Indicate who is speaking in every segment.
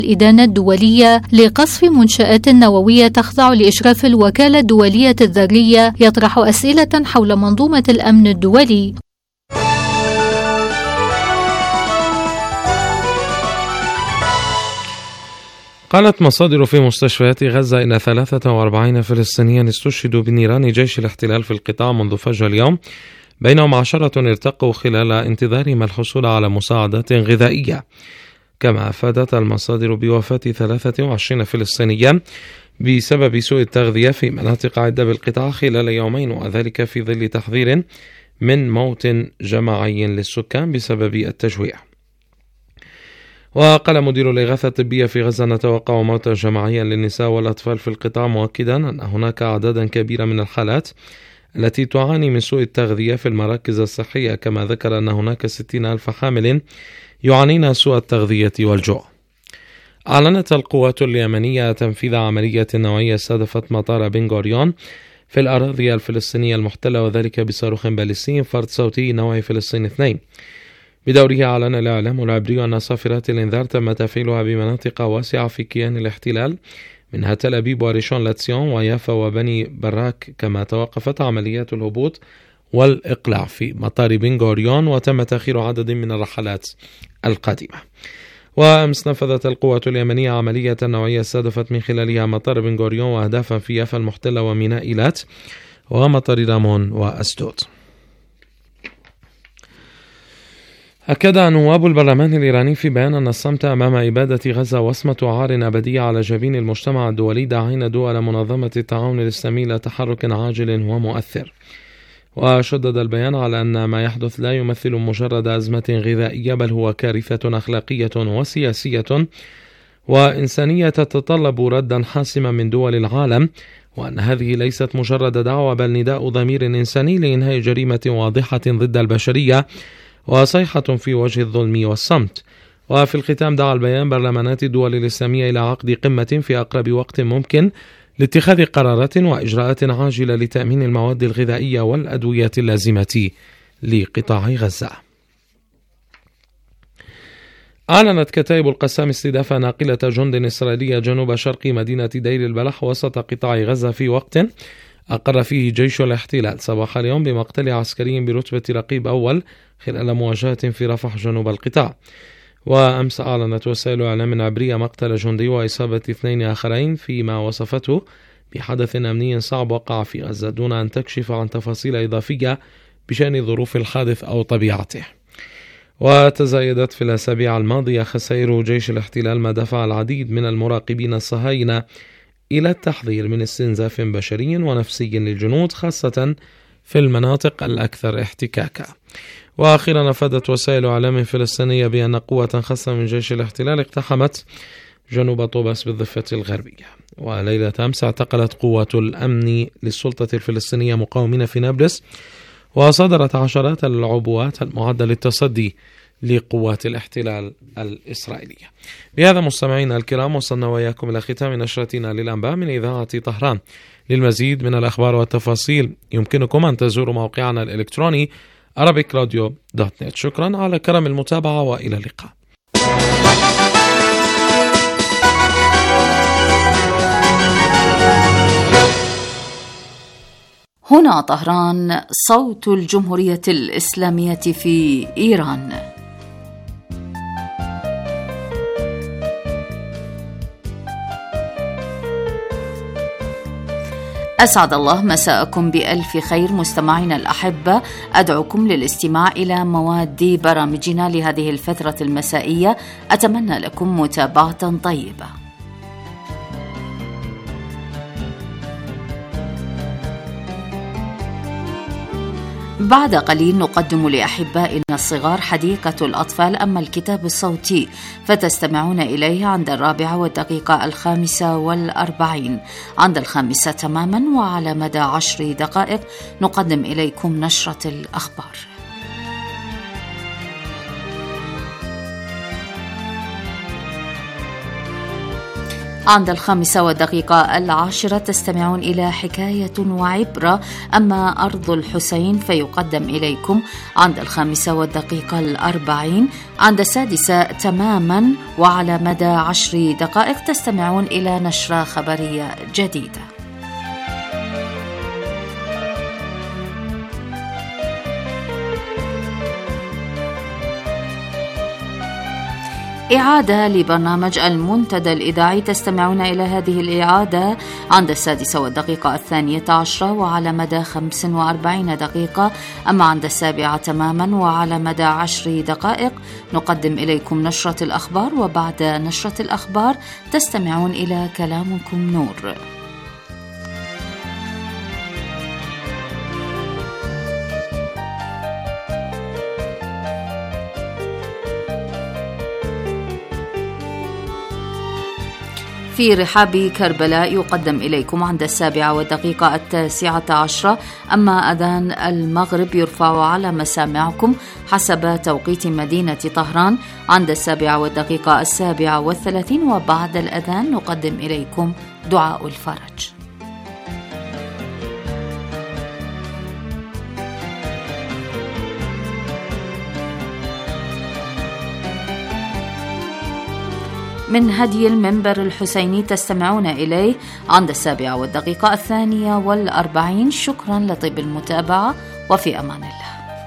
Speaker 1: الإدانة الدولية لقصف منشآت نووية تخضع لإشراف الوكالة الدولية الذرية يطرح أسئلة حول منظومة الأمن الدولي.
Speaker 2: قالت مصادر في مستشفيات غزة إن 43 فلسطينيا استشهدوا بنيران جيش الاحتلال في القطاع منذ فجر اليوم، بينهم 10 ارتقوا خلال انتظارهم الحصول على مساعدات غذائية. كما أفادت المصادر بوفاة 23 فلسطينيا بسبب سوء التغذية في مناطق عدة بالقطاع خلال يومين، وذلك في ظل تحذير من موت جماعي للسكان بسبب التجويع. وقال مدير الإغاثة الطبية في غزة: نتوقع موتا جماعيا للنساء والأطفال في القطاع، مؤكدا أن هناك أعدادا كبيرة من الحالات التي تعاني من سوء التغذية في المراكز الصحية. كما ذكر أن هناك 60,000 حامل يعانين سوء التغذية والجوع. أعلنت القوات اليمنية تنفيذ عملية نوعية استهدفت مطار بن غوريون في الأراضي الفلسطينية المحتلة، وذلك بصاروخ باليستي فرد صوتي نوع فلسطين 2. بدوره أعلن الإعلام العبري أن صافرات الإنذار تم تفعيلها بمناطق واسعة في كيان الاحتلال منها تل أبيب وريشون لاتسيون ويافا وبني براك. كما توقفت عمليات الهبوط والإقلاع في مطار بن غوريون وتم تأخير عدد من الرحلات القادمة. وأمس نفذت القوات اليمنية عملية نوعية استهدفت من خلالها مطار بن غوريون وأهدافا في يافا المحتلة وميناء إيلات ومطار رامون وأسدود. أكد نواب البرلمان الإيراني في بيان أن الصمت أمام إبادة غزة وصمة عار أبدية على جبين المجتمع الدولي، داعين دول منظمة التعاون الإسلامي إلى تحرك عاجل ومؤثر. وشدد البيان على أن ما يحدث لا يمثل مجرد أزمة غذائية، بل هو كارثة أخلاقية وسياسية وإنسانية تتطلب ردا حاسما من دول العالم، وأن هذه ليست مجرد دعوة بل نداء ضمير إنساني لإنهاء جريمة واضحة ضد البشرية وصيحة في وجه الظلم والصمت. وفي الختام دعا البيان برلمانات الدول الإسلامية إلى عقد قمة في أقرب وقت ممكن لاتخاذ قرارات وإجراءات عاجلة لتأمين المواد الغذائية والأدوية اللازمة لقطاع غزة. أعلنت كتائب القسام استهداف ناقلة جند إسرائيلية جنوب شرق مدينة دير البلح وسط قطاع غزة في وقت أقر فيه جيش الاحتلال صباح اليوم بمقتل عسكري برتبة رقيب أول خلال مواجهة في رفح جنوب القطاع. وأمس أعلنت وسائل إعلام عبرية مقتل جندي وإصابة 2 آخرين فيما وصفته بحدث أمني صعب وقع في غزة، دون أن تكشف عن تفاصيل إضافية بشأن ظروف الحادث أو طبيعته. وتزايدت في الأسابيع الماضية خسائر جيش الاحتلال، ما دفع العديد من المراقبين الصهاينة إلى التحذير من استنزاف بشري ونفسي للجنود، خاصة في المناطق الأكثر احتكاكا. وأخيرا أفادت وسائل إعلام فلسطينية بأن قوة خاصة من جيش الاحتلال اقتحمت جنوب طوباس بالضفة الغربية. وليلة أمس اعتقلت قوة الأمن للسلطة الفلسطينية مقاومين في نابلس، وصدرت عشرات العبوات المعدة للتصدي لقوات الاحتلال الإسرائيلية. بهذا مستمعينا الكرام وصلنا وإياكم إلى ختام نشرتنا للأنباء من إذاعة طهران. للمزيد من الأخبار والتفاصيل يمكنكم أن تزوروا موقعنا الإلكتروني arabicradio.net. شكرا على كرم المتابعة وإلى اللقاء.
Speaker 3: هنا طهران، صوت الجمهورية الإسلامية في إيران. أسعد الله مساءكم بألف خير مستمعينا الأحبة. أدعوكم للاستماع إلى مواد برامجنا لهذه الفترة المسائية. أتمنى لكم متابعة طيبة. بعد قليل نقدم لأحبائنا الصغار حديقة الأطفال، أما الكتاب الصوتي فتستمعون إليه عند 4:45. عند 5 تماما وعلى مدى 10 دقائق نقدم إليكم نشرة الأخبار. عند 5:10 تستمعون إلى حكاية وعبرة. أما أرض الحسين فيقدم إليكم عند 5:40. عند 6 تماما وعلى مدى 10 دقائق تستمعون إلى نشرة خبرية جديدة. إعادة لبرنامج المنتدى الإذاعي تستمعون إلى هذه الإعادة عند 6:12 وعلى مدى 45 دقيقة. أما عند 7 تماما وعلى مدى 10 دقائق نقدم إليكم نشرة الأخبار، وبعد نشرة الأخبار تستمعون إلى كلامكم نور. في رحاب كربلاء يقدم إليكم عند 7:19. أما أذان المغرب يرفع على مسامعكم حسب توقيت مدينة طهران عند 7:37، وبعد الأذان نقدم إليكم دعاء الفرج. من هدي المنبر الحسيني تستمعون إليه عند 7:42. شكرا لطيب المتابعة وفي أمان الله.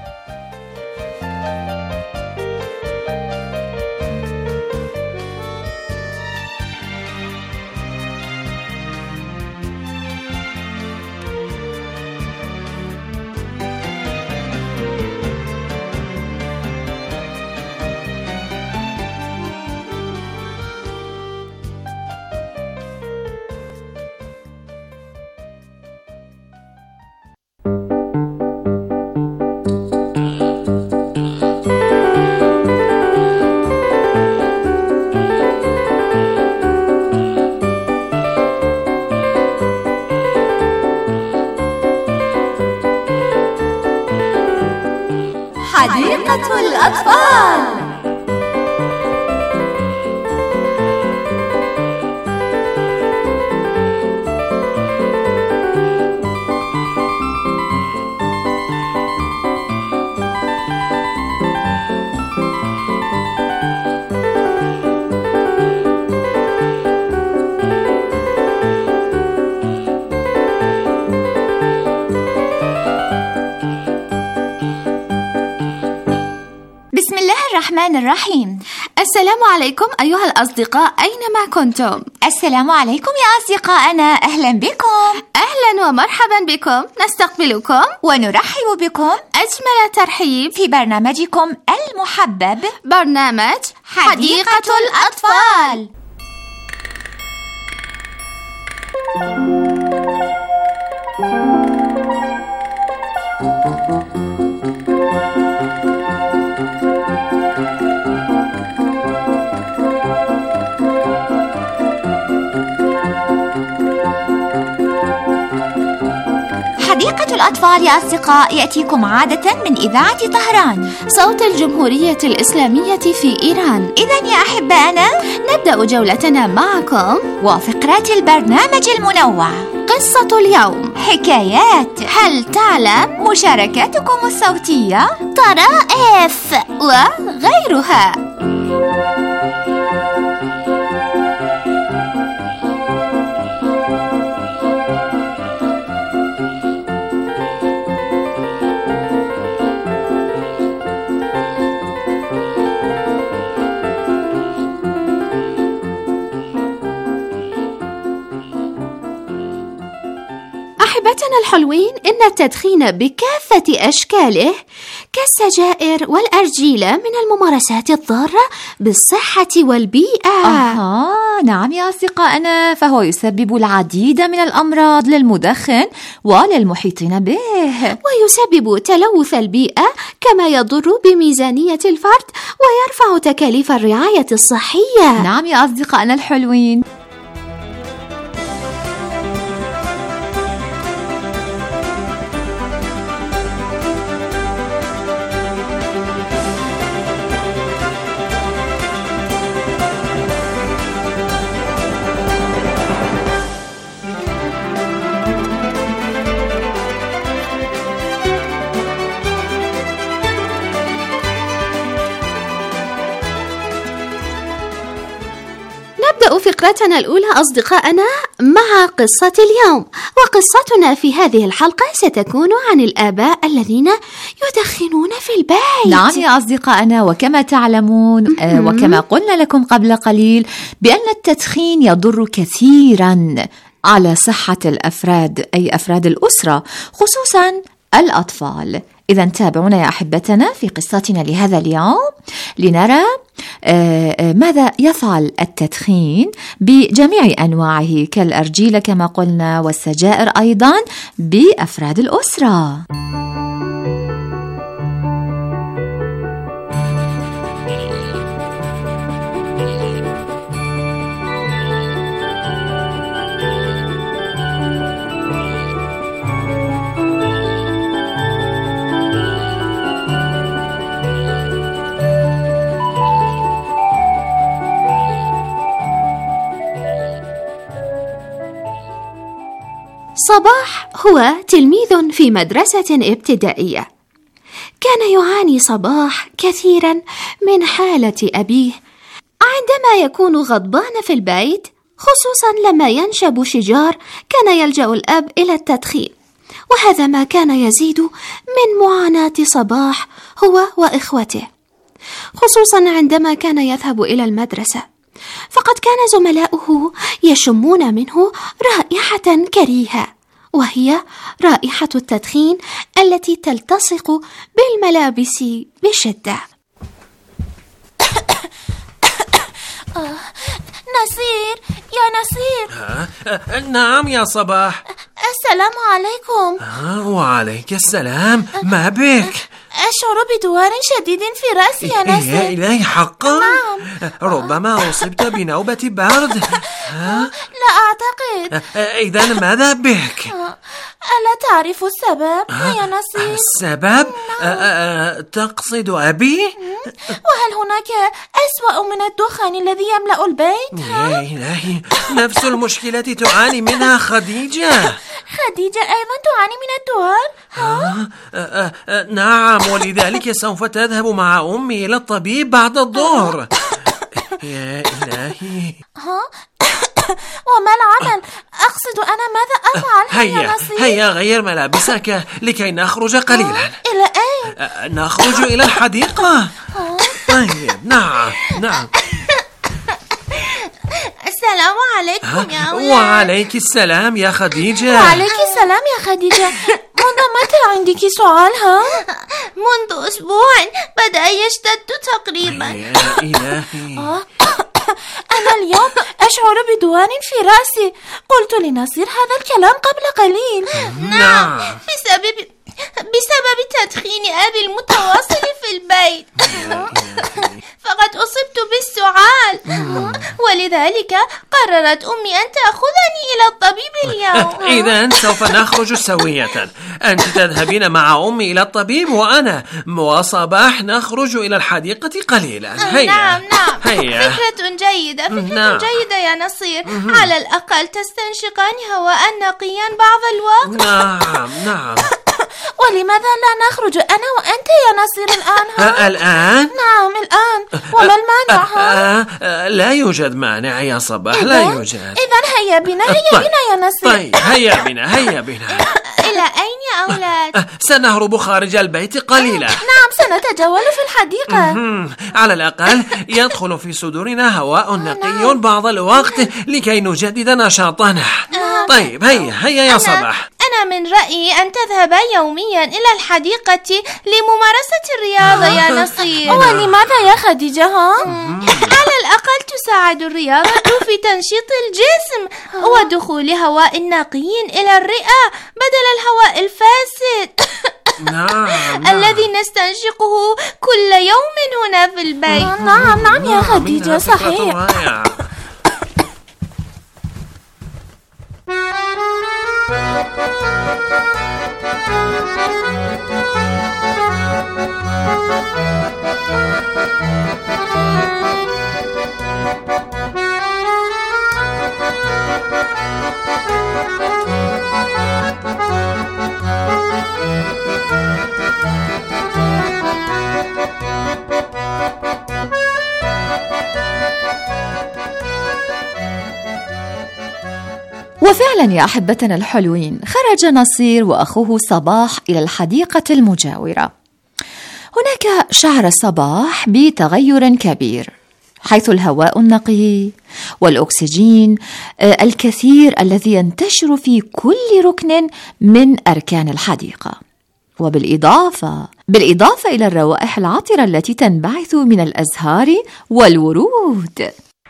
Speaker 4: حديقة الأطفال.
Speaker 5: الرحمن الرحيم.
Speaker 4: السلام عليكم أيها الأصدقاء أينما كنتم.
Speaker 5: السلام عليكم يا أصدقائنا، أهلا بكم.
Speaker 4: أهلا ومرحبا بكم، نستقبلكم
Speaker 5: ونرحب بكم
Speaker 4: أجمل ترحيب
Speaker 5: في برنامجكم المحبب،
Speaker 4: برنامج حديقة الأطفال.
Speaker 5: حديقة الأطفال يا أصدقاء يأتيكم عادة من إذاعة طهران،
Speaker 4: صوت الجمهورية الإسلامية في إيران.
Speaker 5: إذن يا أحبائنا
Speaker 4: نبدأ جولتنا معكم
Speaker 5: وفقرات البرنامج المنوع،
Speaker 4: قصة اليوم،
Speaker 5: حكايات،
Speaker 4: هل تعلم،
Speaker 5: مشاركاتكم الصوتية،
Speaker 4: طرائف وغيرها. أحبتنا الحلوين، إن التدخين بكافة أشكاله كالسجائر والأرجيلة من الممارسات الضارة بالصحة والبيئة.
Speaker 5: نعم يا أصدقائنا، فهو يسبب العديد من الأمراض للمدخن وللمحيطين به،
Speaker 4: ويسبب تلوث البيئة، كما يضر بميزانية الفرد ويرفع تكاليف الرعاية الصحية.
Speaker 5: نعم يا أصدقائنا الحلوين.
Speaker 4: فقرتنا الأولى أصدقائنا مع قصة اليوم، وقصتنا في هذه الحلقة ستكون عن الآباء الذين يدخنون في البيت.
Speaker 5: نعم يا أصدقائنا، وكما تعلمون وكما قلنا لكم قبل قليل بأن التدخين يضر كثيرا على صحة الأفراد، أي أفراد الأسرة، خصوصا الأطفال. إذن تابعونا يا أحبتنا في قصتنا لهذا اليوم لنرى ماذا يفعل التدخين بجميع أنواعه كالأرجيلة كما قلنا والسجائر أيضا بأفراد الأسرة.
Speaker 4: صباح هو تلميذ في مدرسة ابتدائية. كان يعاني صباح كثيرا من حالة أبيه عندما يكون غضبان في البيت، خصوصا لما ينشب شجار كان يلجأ الأب إلى التدخين، وهذا ما كان يزيد من معاناة صباح هو وإخوته، خصوصا عندما كان يذهب إلى المدرسة، فقد كان زملاؤه يشمون منه رائحة كريهة، وهي رائحة التدخين التي تلتصق بالملابس بشدة.
Speaker 6: نصير يا نصير.
Speaker 7: نعم يا صباح.
Speaker 6: السلام عليكم.
Speaker 7: وعليك السلام. ما بك؟
Speaker 6: أشعر بدوار شديد في رأسي يا نصير.
Speaker 7: يا إلهي حقا؟
Speaker 6: نعم.
Speaker 7: ربما أصبت بنوبة برد.
Speaker 6: لا أعتقد.
Speaker 7: إذن ماذا بك؟
Speaker 6: ألا تعرف السبب يا نصير؟
Speaker 7: السبب؟ تقصد أبي؟
Speaker 6: وهل هناك أسوأ من الدخان الذي يملأ البيت؟
Speaker 7: يا إلهي، نفس المشكلة تعاني منها خديجة.
Speaker 6: خديجة أيضا تعاني من الدوار؟
Speaker 7: نعم، ولذلك سوف تذهب مع أمي إلى الطبيب بعد الظهر. يا إلهي.
Speaker 6: وما العمل؟ أقصد أنا ماذا أفعل يا نصير؟
Speaker 7: هيا غير ملابسك لكي نخرج قليلا.
Speaker 6: إلى أين؟
Speaker 7: نخرج إلى الحديقة. طيب، نعم.
Speaker 6: السلام عليكم يا أولاد.
Speaker 7: وعليك السلام يا خديجة.
Speaker 6: وعليك السلام يا خديجة. منذ متى عندك سؤال؟
Speaker 4: منذ أسبوع بدأ يشتد تقريبا.
Speaker 7: يا إلهي.
Speaker 6: أنا اليوم أشعر بدوار في رأسي. قلت لنصير هذا الكلام قبل قليل.
Speaker 7: نعم.
Speaker 4: بسبب تدخين أبي المتواصل في البيت. فقد أصبت بالسعال، ولذلك قررت أمي أن تأخذني إلى الطبيب اليوم.
Speaker 7: إذن سوف نخرج سوية. أنت تذهبين مع أمي إلى الطبيب، وأنا وصباح نخرج إلى الحديقة قليلا. هيا.
Speaker 4: نعم.
Speaker 7: هيا.
Speaker 4: فكرة جيدة جيدة يا نصير. على الأقل تستنشقان هواء نقيا بعض الوقت.
Speaker 7: نعم.
Speaker 6: ولماذا لا نخرج أنا وأنت يا نصير الآن؟
Speaker 7: الآن؟
Speaker 6: نعم الآن. وما المانع؟
Speaker 7: لا يوجد مانع يا صباح، لا يوجد.
Speaker 6: إذن هيا بنا يا نصير.
Speaker 7: طيب، هيا بنا.
Speaker 4: إلى أين يا أولاد؟
Speaker 7: سنهرب خارج البيت قليلا.
Speaker 6: نعم، سنتجول في الحديقة.
Speaker 7: على الأقل يدخل في صدورنا هواء نقي بعض الوقت لكي نجدد نشاطنا. طيب، هيا يا صباح.
Speaker 4: أنا من رأيي أن تذهب يوميا إلى الحديقة لممارسة الرياضة يا نصير.
Speaker 6: ولماذا يا خديجة؟
Speaker 4: على الأقل تساعد الرياضة في تنشيط الجسم ودخول هواء نقي إلى الرئة بدل الهواء الفاسد.
Speaker 7: نعم.
Speaker 4: الذي نستنشقه كل يوم هنا في البيت.
Speaker 6: نعم يا خديجة، صحيح.
Speaker 5: وفعلا يا أحبتنا الحلوين، خرج نصير وأخوه صباح إلى الحديقة المجاورة. هناك شعر صباح بتغير كبير، حيث الهواء النقي والأكسجين الكثير الذي ينتشر في كل ركن من أركان الحديقة، وبالإضافة إلى الروائح العطرة التي تنبعث من الأزهار والورود.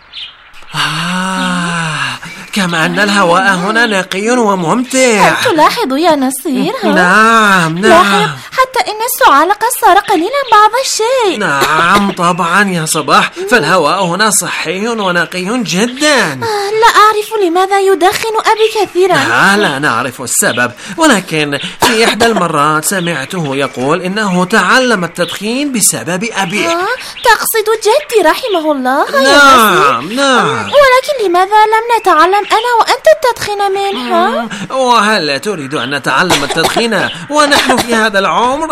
Speaker 7: كما أن الهواء هنا نقي وممتع.
Speaker 6: هل تلاحظ يا نصير؟
Speaker 7: نعم.
Speaker 6: لاحظ حتى إن السعال قد صار قليلا بعض الشيء.
Speaker 7: نعم طبعا يا صباح، فالهواء هنا صحي ونقي جدا.
Speaker 6: لا أعرف لماذا يدخن أبي كثيرا.
Speaker 7: لا نعرف السبب، ولكن في إحدى المرات سمعته يقول إنه تعلم التدخين بسبب أبيه.
Speaker 6: تقصد جدي رحمه الله؟
Speaker 7: نعم.
Speaker 6: ولكن لماذا لم نتعلم أنا وأنت التدخين منها؟
Speaker 7: وهل تريد أن نتعلم التدخين ونحن في هذا العمر؟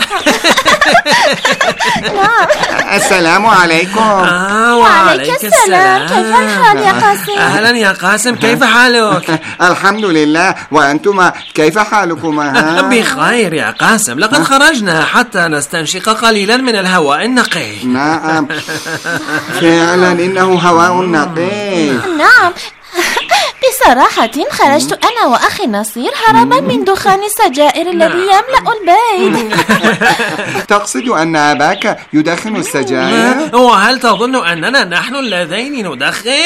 Speaker 8: السلام عليكم.
Speaker 7: وعليك السلام.
Speaker 6: كيف الحال يا قاسم؟
Speaker 7: أهلا يا قاسم، كيف حالك؟
Speaker 8: الحمد لله، وأنتما كيف حالكما؟
Speaker 7: بخير يا قاسم، لقد خرجنا حتى نستنشق قليلا من الهواء النقي.
Speaker 8: نعم فعلا إنه هواء نقي.
Speaker 6: نعم بصراحة خرجت أنا وأخي نصير هربا من دخان السجائر الذي يملأ البيت.
Speaker 8: تقصد أن أباك يدخن السجائر؟
Speaker 7: وهل تظن أننا نحن اللذين ندخن؟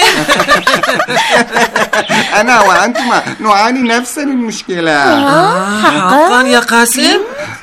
Speaker 8: أنا وأنتما نعاني نفس المشكلة.
Speaker 7: حقا يا قاسم؟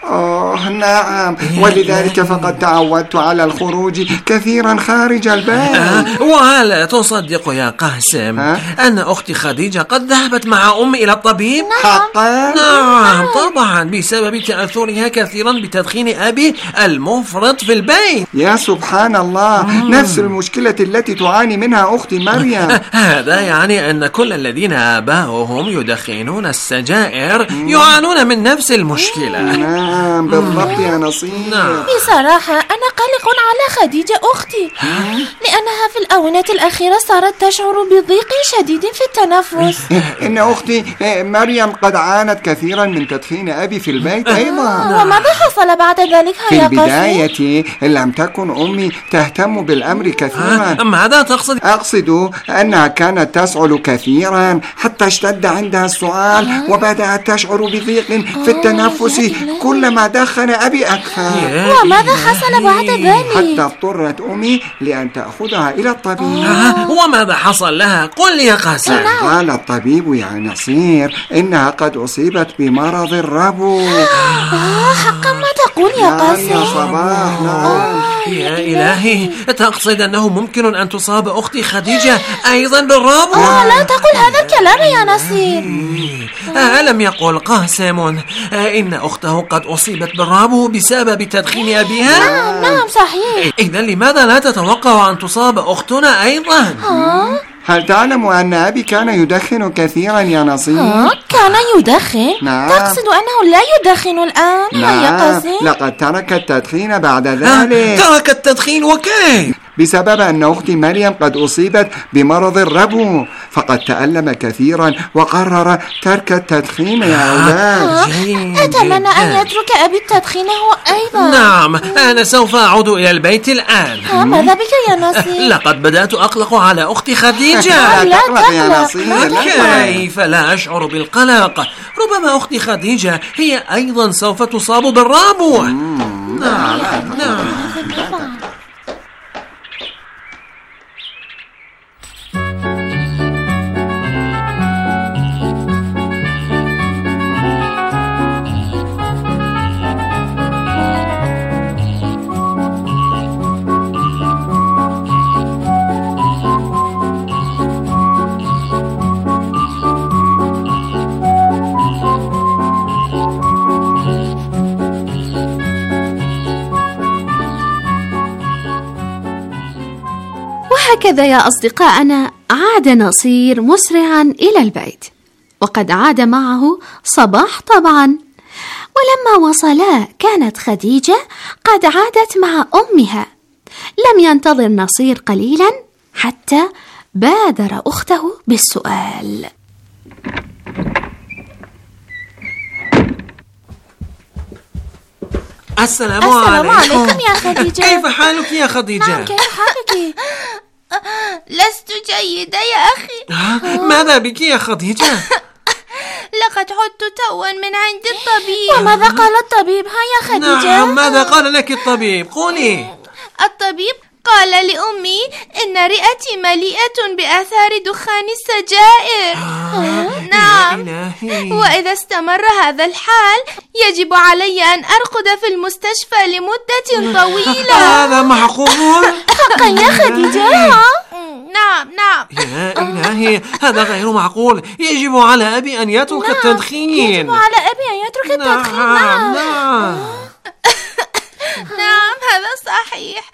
Speaker 8: نعم، ولذلك فقد تعودت على الخروج كثيرا خارج البيت.
Speaker 7: وهل تصدق يا قاسم أن أختي خديجة قد ذهبت مع أمي إلى الطبيب؟
Speaker 8: حقا؟
Speaker 7: نعم طبعا، بسبب تأثرها كثيرا بتدخين أبي المفرط في البيت.
Speaker 8: يا سبحان الله، نفس المشكلة التي تعاني منها أختي مريم.
Speaker 7: هذا يعني أن كل الذين آباؤهم يدخنون السجائر يعانون من نفس المشكلة.
Speaker 8: نعم بالضبط يا نصير.
Speaker 6: بصراحة أنا قلق على خديجة أختي، لأنها في الآونة الأخيرة صارت تشعر بضيق شديد في التنفس.
Speaker 8: إن أختي مريم قد عانت كثيرا من تدخين أبي في البيت أيضا.
Speaker 6: وماذا حصل بعد ذلك
Speaker 8: في البداية لم تكن أمي تهتم بالأمر كثيرا.
Speaker 7: ماذا تقصد؟
Speaker 8: أقصد أنها كانت تسعل كثيرا حتى اشتد عندها السعال، وبدأت تشعر بضيق في التنفس كلما دخن أبي أكثر.
Speaker 6: وماذا حصل بعد ذلك؟
Speaker 8: حتى اضطرت أمي لأن تأخذها إلى الطبيب.
Speaker 7: وماذا حصل لها؟ قل لي يا قاسم.
Speaker 8: قال الطبيب يا نصير إنها قد أصيبت بمرض الربو.
Speaker 6: حقا ما تقول يا قاسم؟
Speaker 8: يا صباح. نعم.
Speaker 7: يا إلهي، تقصد أنه ممكن أن تصاب أختي خديجة أيضا بالربو؟
Speaker 6: لا تقل هذا الكلام يا نصير.
Speaker 7: ألم يقل قاسم إن أخته قد أصيبت بالربو بسبب تدخين أبيها؟
Speaker 6: نعم صحيح.
Speaker 7: إذن لماذا لا تتوقع أن تصاب أختنا أيضا؟
Speaker 8: هل تعلم أن أبي كان يدخن كثيرا يا نصير؟
Speaker 6: كان يدخن؟
Speaker 8: نعم.
Speaker 6: تقصد أنه لا يدخن الآن؟
Speaker 8: لا،
Speaker 6: يا قاسم؟
Speaker 8: لقد ترك التدخين بعد ذلك.
Speaker 7: ترك التدخين وكيف؟
Speaker 8: بسبب أن أختي مريم قد أصيبت بمرض الربو، فقد تألم كثيرا وقرر ترك التدخين يا أولاد.
Speaker 6: أتمنى أن يترك أبي التدخين هو أيضا.
Speaker 7: نعم، أنا سوف أعود إلى البيت الآن.
Speaker 6: ماذا بك يا نصير؟
Speaker 7: لقد بدأت أقلق على أختي خديجة.
Speaker 8: لا تقلق يا نصير.
Speaker 7: كيف لا أشعر بالقلق؟ ربما أختي خديجة هي أيضا سوف تصاب بالربو. نعم.
Speaker 4: وهكذا يا أصدقائنا عاد نصير مسرعا إلى البيت، وقد عاد معه صباح طبعا. ولما وصلا كانت خديجة قد عادت مع أمها. لم ينتظر نصير قليلا حتى بادر أخته بالسؤال.
Speaker 7: السلام
Speaker 6: عليكم يا خديجة.
Speaker 7: كيف حالك يا خديجة؟
Speaker 6: نعم، كيف حالك؟
Speaker 4: لست جيدة يا أخي.
Speaker 7: ماذا بك يا خديجة؟
Speaker 4: لقد عدت توا من عند الطبيب.
Speaker 6: وماذا قال الطبيب يا خديجة؟
Speaker 7: نعم، ماذا قال لك الطبيب؟ قولي.
Speaker 4: الطبيب قال لأمي إن رئتي مليئة بآثار دخان السجائر. نعم، وإذا استمر هذا الحال يجب علي أن أرقد في المستشفى لمدة طويلة.
Speaker 7: هذا معقول؟
Speaker 6: حقا يا خديجة؟
Speaker 4: نعم.
Speaker 7: يا إلهي، هذا غير معقول. يجب على أبي أن يترك التدخين.
Speaker 6: يجب على أبي أن يترك التدخين.
Speaker 4: نعم، هذا صحيح.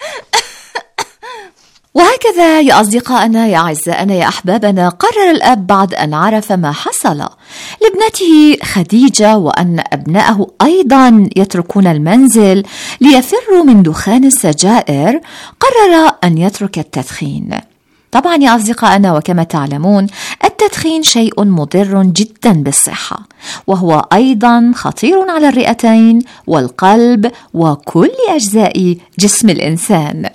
Speaker 5: وهكذا يا أصدقائنا، يا أعزائنا، يا أحبابنا، قرر الأب بعد أن عرف ما حصل لابنته خديجة وأن أبنائه أيضا يتركون المنزل ليفروا من دخان السجائر، قرر أن يترك التدخين. طبعا يا أصدقائنا، وكما تعلمون التدخين شيء مضر جدا بالصحة، وهو أيضا خطير على الرئتين والقلب وكل أجزاء جسم الإنسان.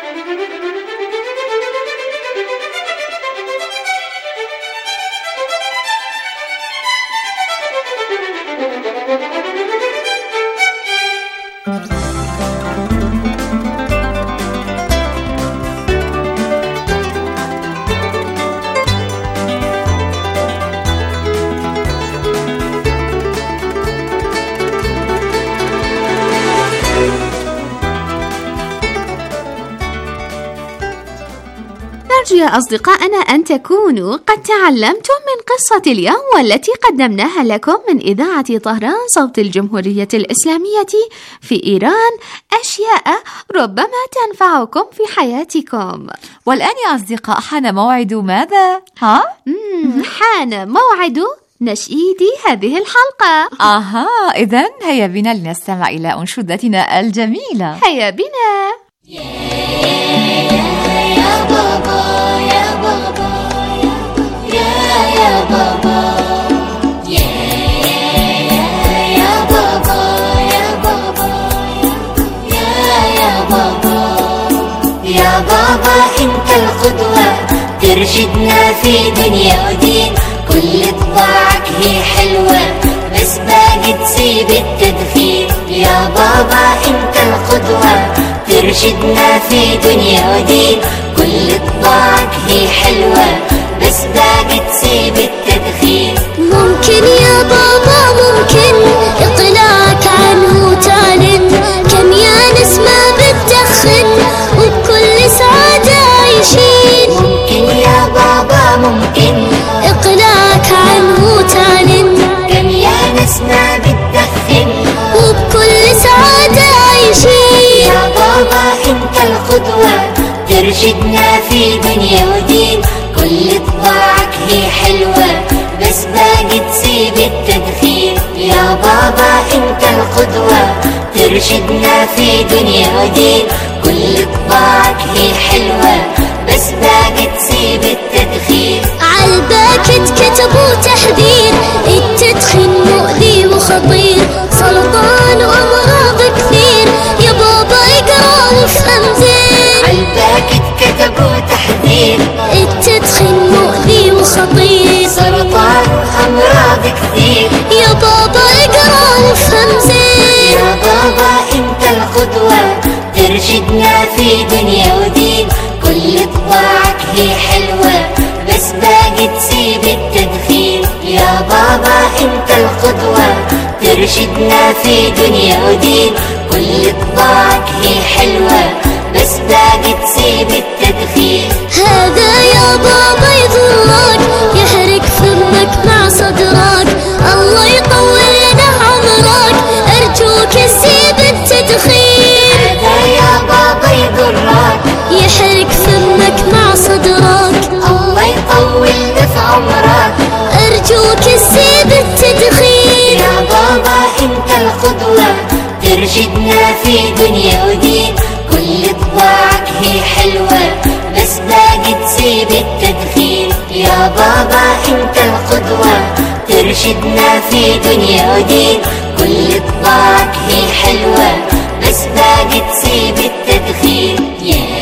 Speaker 4: نرجو يا أصدقائنا أن تكونوا قد تعلمتم من قصة اليوم والتي قدمناها لكم من إذاعة طهران صوت الجمهورية الإسلامية في إيران أشياء ربما تنفعكم في حياتكم.
Speaker 5: والآن يا أصدقاء حان موعد ماذا؟
Speaker 4: حان موعد نشيد هذه الحلقة.
Speaker 5: إذن هيا بنا لنستمع إلى أنشودتنا الجميلة.
Speaker 4: هيا بنا.
Speaker 9: يا بابا يا بابا يا بابا يا بابا يا بابا يا بابا يا بابا انت القدوة ترشدنا في دنيا ودين، كل طباعك هي حلوة بس باقي تسيب التدخين. يا بابا انت القدوة ترشدنا في دنيا ودين، كل طباعك هي حلوة بس باقي تسيب التدخين.
Speaker 10: ممكن يا بابا ممكن إقلاعك عنه تعلن، كم يا ناس ما بتدخن وبكل سعادة عايشين.
Speaker 9: ممكن يا بابا ممكن
Speaker 10: إقلاعك عنه تعلن،
Speaker 9: كم يا ناس ما بتدخن
Speaker 10: وبكل سعادة عايشين.
Speaker 9: يا بابا انت القدوة ترشدنا في دنيا ودين، كل طباعك هي حلوة بس باقي تسيب التدخين. يا بابا انت القدوة ترشدنا في دنيا ودين، كل طباعك هي حلوة بس باقي تسيب التدخين.
Speaker 10: عالباكت كتبوا تحذير، التدخين مؤذي وخطير، سرطان وأمراض كثير، يا بابا اقرأ وافهم زين.
Speaker 9: عالباكت كتبوا تحذير،
Speaker 10: التدخين مؤذي وخطير،
Speaker 9: سرطان وأمراض كثير،
Speaker 10: يا بابا اقرأ وافهم زين.
Speaker 9: يا بابا انت القدوة ترشدنا في دنيا ودين، كل طباعك هي حلوة بس باقي تسيب التدخين. يا بابا انت القدوة ترشدنا في دنيا ودين، كل طباعك هي حلوة بس باقي تسيب التدخين.
Speaker 10: هذا يا بابا يضرك، يحرق فمك مع صدرك، الله يطول لنا عمرك، أرجوك سيب التدخين.
Speaker 9: هذا يا بابا يضرك،
Speaker 10: يحرق فمك مع صدرك،
Speaker 9: الله يطول لنا في عمرك،
Speaker 10: أرجوك سيب التدخين.
Speaker 9: يا بابا انت القدوة ترشدنا في دنيا ودين، كل طباعك هي حلوة بس باقي تسيب التدخين. يا بابا انت القدوة ترشدنا في دنيا ودين، كل طباعك هي حلوة بس باقي تسيب التدخين.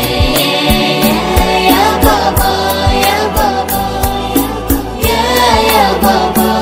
Speaker 9: يا بابا يا بابا يا بابا.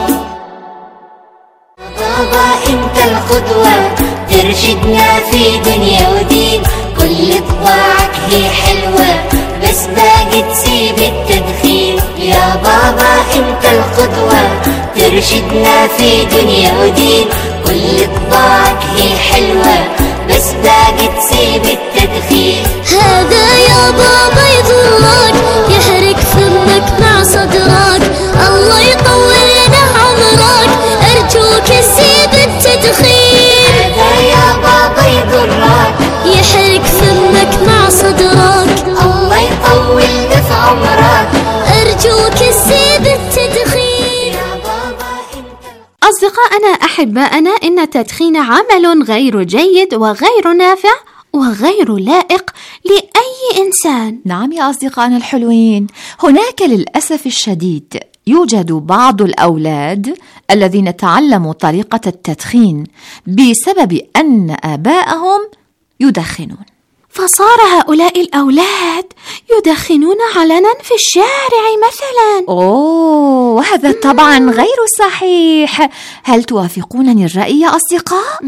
Speaker 9: بابا انت القدوة ترشدنا في دنيا ودين، كل طباعك هي حلوة بس باقي تسيب التدخين. يا بابا انت القدوة ترشدنا في دنيا ودين، كل طباعك هي حلوة بس باقي تسيب التدخين.
Speaker 10: هذا يا بابا يضرك يحرق فمك مع صدرك، الله يطول لنا عمرك أرجوك تسيب التدخين.
Speaker 9: هذا يا بابا يضرك
Speaker 10: يحرق فمك مع صدرك،
Speaker 9: الله يطول لنا في عمرك
Speaker 10: أرجوك تسيب التدخين.
Speaker 4: أصدقائنا أحبائنا، إن التدخين عمل غير جيد وغير نافع وغير لائق لأي إنسان.
Speaker 5: نعم يا أصدقائنا الحلوين، هناك للأسف الشديد يوجد بعض الأولاد الذين تعلموا طريقة التدخين بسبب أن آباءهم يدخنون،
Speaker 4: فصار هؤلاء الأولاد يدخنون علنا في الشارع مثلا.
Speaker 5: وهذا طبعا غير صحيح. هل توافقونني الرأي يا أصدقاء؟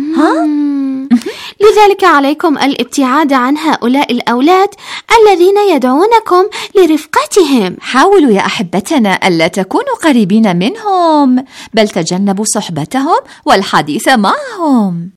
Speaker 4: لذلك عليكم الابتعاد عن هؤلاء الأولاد الذين يدعونكم لرفقتهم.
Speaker 5: حاولوا يا أحبتنا ألا تكونوا قريبين منهم، بل تجنبوا صحبتهم والحديث معهم.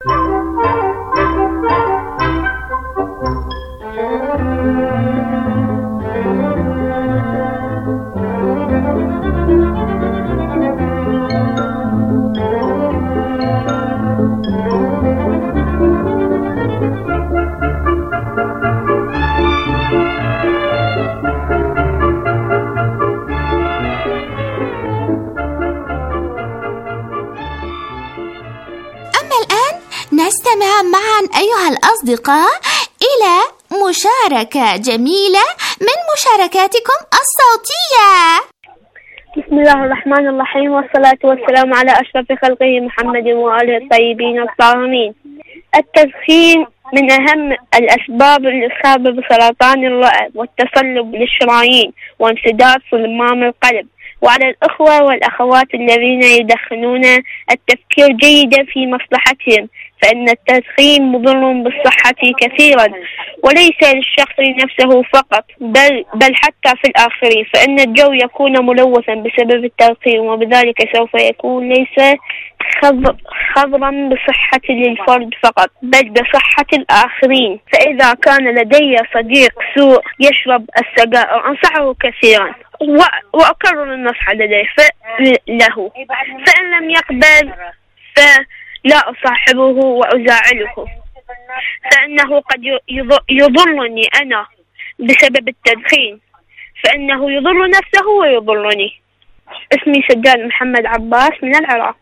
Speaker 4: نستمع معا أيها الأصدقاء إلى مشاركة جميلة من مشاركاتكم الصوتية.
Speaker 11: بسم الله الرحمن الرحيم، والصلاة والسلام على أشرف خلقه محمد وآله الطيبين الطاهرين. التدخين من أهم الأسباب الإصابة بسرطان الرئة والتصلب للشرايين وانسداد صمام القلب. وعلى الأخوة والأخوات الذين يدخنون التفكير جيدا في مصلحتهم، فإن التدخين مضر بالصحة كثيرا، وليس للشخص نفسه فقط بل حتى في الآخرين، فإن الجو يكون ملوثا بسبب التدخين، وبذلك سوف يكون ليس خضرا بصحة للفرد فقط بل بصحة الآخرين. فإذا كان لدي صديق سوء يشرب السجائر أنصحه كثيرا وأكرر النصح لديه له، فإن لم يقبل فلا أصاحبه وأزاعله، فإنه قد يضرني أنا بسبب التدخين، فإنه يضر نفسه ويضرني. اسمي سجاد محمد عباس من العراق.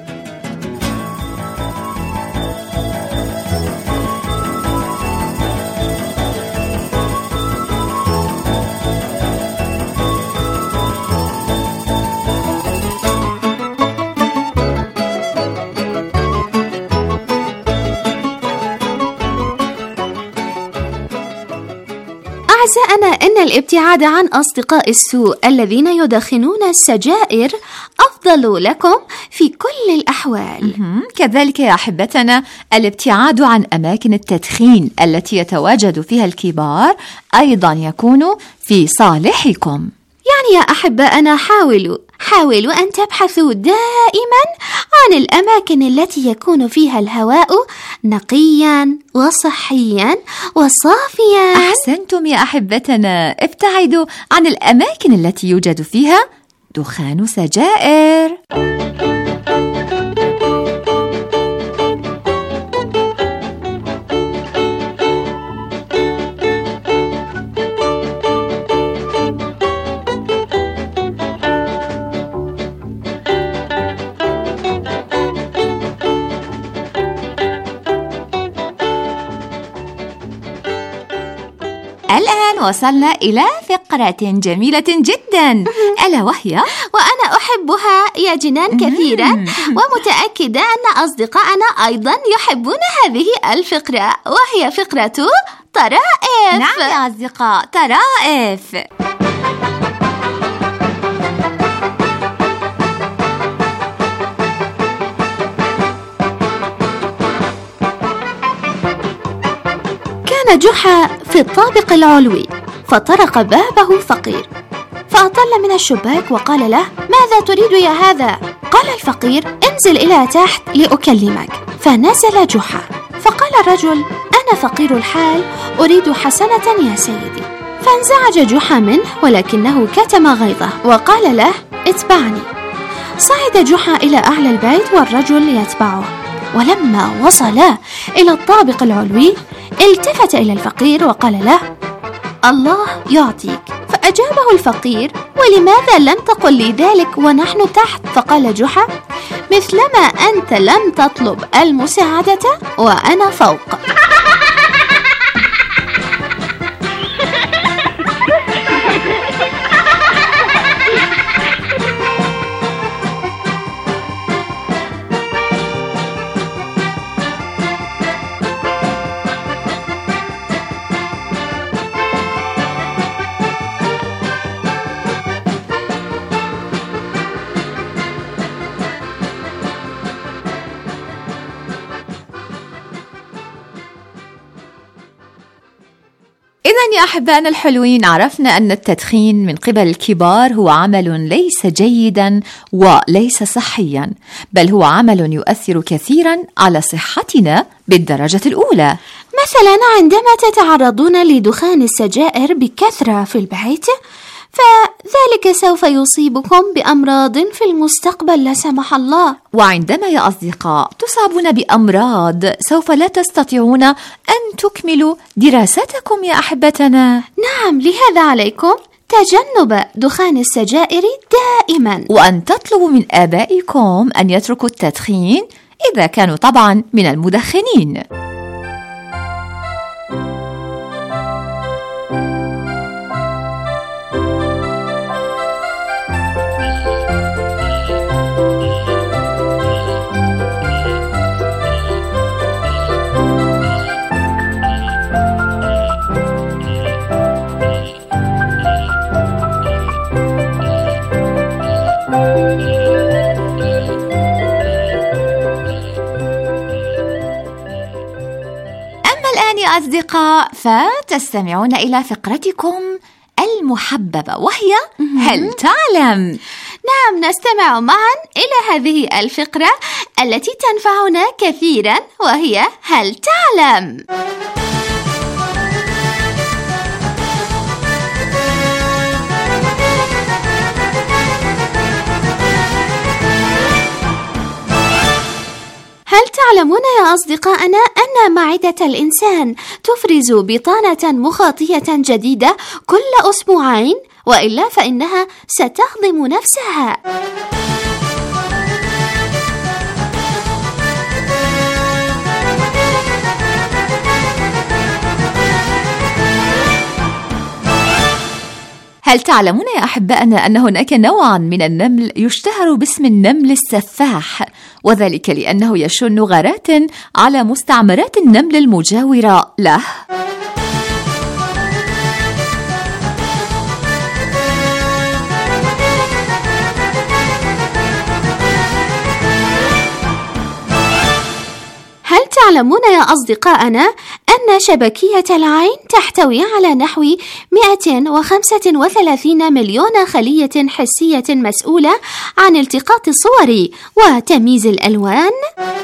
Speaker 4: أعزائنا، إن الابتعاد عن أصدقاء السوء الذين يدخنون السجائر أفضل لكم في كل الأحوال.
Speaker 5: كذلك يا أحبتنا الابتعاد عن أماكن التدخين التي يتواجد فيها الكبار أيضا يكون في صالحكم.
Speaker 4: يعني يا أحبائنا حاولوا أن تبحثوا دائما عن الأماكن التي يكون فيها الهواء نقيا وصحيا وصافيا.
Speaker 5: أحسنتم يا أحبتنا، ابتعدوا عن الأماكن التي يوجد فيها دخان سجائر. وصلنا إلى فقرة جميلة جدا، ألا وهي
Speaker 4: وأنا أحبها يا جنان كثيرا، ومتأكدة أن أصدقائنا أيضا يحبون هذه الفقرة، وهي فقرة طرائف.
Speaker 5: نعم يا أصدقاء، طرائف.
Speaker 4: كان جحا في الطابق العلوي، فطرق بابه فقير، فأطل من الشباك وقال له: ماذا تريد يا هذا؟ قال الفقير: انزل إلى تحت لأكلمك. فنزل جحا، فقال الرجل: أنا فقير الحال، أريد حسنة يا سيدي. فانزعج جحا منه، ولكنه كتم غيظه وقال له: اتبعني. صعد جحا إلى أعلى البيت والرجل يتبعه، ولما وصلا إلى الطابق العلوي التفت إلى الفقير وقال له: الله يعطيك. فأجابه الفقير: ولماذا لم تقل لي ذلك ونحن تحت؟ فقال جحا: مثلما أنت لم تطلب المساعدة وأنا فوق.
Speaker 5: إذن يا أحبائنا الحلوين، عرفنا أن التدخين من قبل الكبار هو عمل ليس جيدا وليس صحيا، بل هو عمل يؤثر كثيرا على صحتنا بالدرجة الأولى.
Speaker 4: مثلا عندما تتعرضون لدخان السجائر بكثرة في البيت، فذلك سوف يصيبكم بأمراض في المستقبل لا سمح الله.
Speaker 5: وعندما يا أصدقاء تصابون بأمراض سوف لا تستطيعون أن تكملوا دراستكم يا أحبتنا.
Speaker 4: نعم، لهذا عليكم تجنب دخان السجائر دائما،
Speaker 5: وأن تطلبوا من آبائكم أن يتركوا التدخين إذا كانوا طبعا من المدخنين. أصدقاء، فتستمعون إلى فقرتكم المحببة، وهي هل تعلم؟
Speaker 4: نعم، نستمع معا إلى هذه الفقرة التي تنفعنا كثيرا، وهي هل تعلم؟ هل تعلمون يا أصدقائنا أن معدة الإنسان تفرز بطانة مخاطية جديدة كل أسبوعين، وإلا فإنها ستهضم نفسها؟
Speaker 5: هل تعلمون يا أحبائنا أن هناك نوعا من النمل يشتهر باسم النمل السفاح، وذلك لأنه يشن غارات على مستعمرات النمل المجاورة له؟
Speaker 4: هل تعلمون يا أصدقائنا أن شبكية العين تحتوي على نحو 135 مليون خلية حسية مسؤولة عن التقاط الصور وتمييز الألوان؟